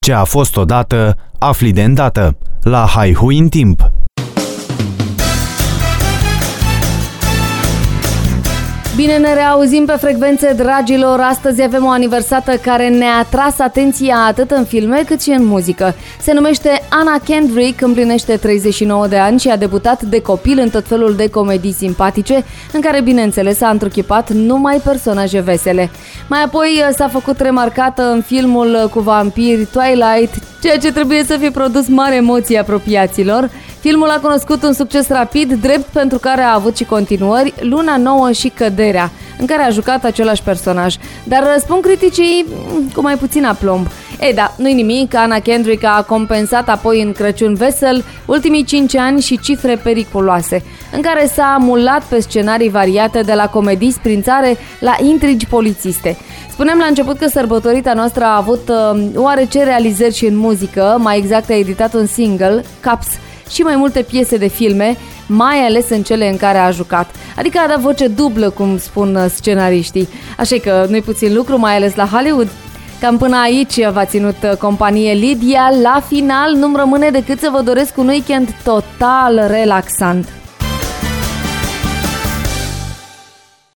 Ce a fost odată, afli de îndată. La Haihui în timp. Bine ne reauzim pe frecvențe, dragilor! Astăzi avem o aniversată care ne-a atras atenția atât în filme cât și în muzică. Se numește Anna Kendrick, împlinește 39 de ani și a debutat de copil în tot felul de comedii simpatice, în care, bineînțeles, a întruchipat numai personaje vesele. Mai apoi s-a făcut remarcată în filmul cu vampiri Twilight, ceea ce trebuie să fie produs mare emoții apropiaților. Filmul a cunoscut un succes rapid, drept pentru care a avut și continuări, Luna Nouă și Căderea, în care a jucat același personaj. Dar spun criticii cu mai puțin aplomb. Nu-i nimic, Anna Kendrick a compensat apoi în Crăciun vesel ultimii 5 ani și cifre periculoase, în care s-a amulat pe scenarii variate, de la comedii sprințare la intrigi polițiste. Spuneam la început că sărbătorita noastră a avut oarece realizări și în muzică, mai exact a editat un single, Caps, și mai multe piese de filme, mai ales în cele în care a jucat. Adică a dat voce dublă, cum spun scenariștii. Așa că nu-i puțin lucru, mai ales la Hollywood. Cam până aici v-a ținut companie Lidia. La final nu-mi rămâne decât să vă doresc un weekend total relaxant.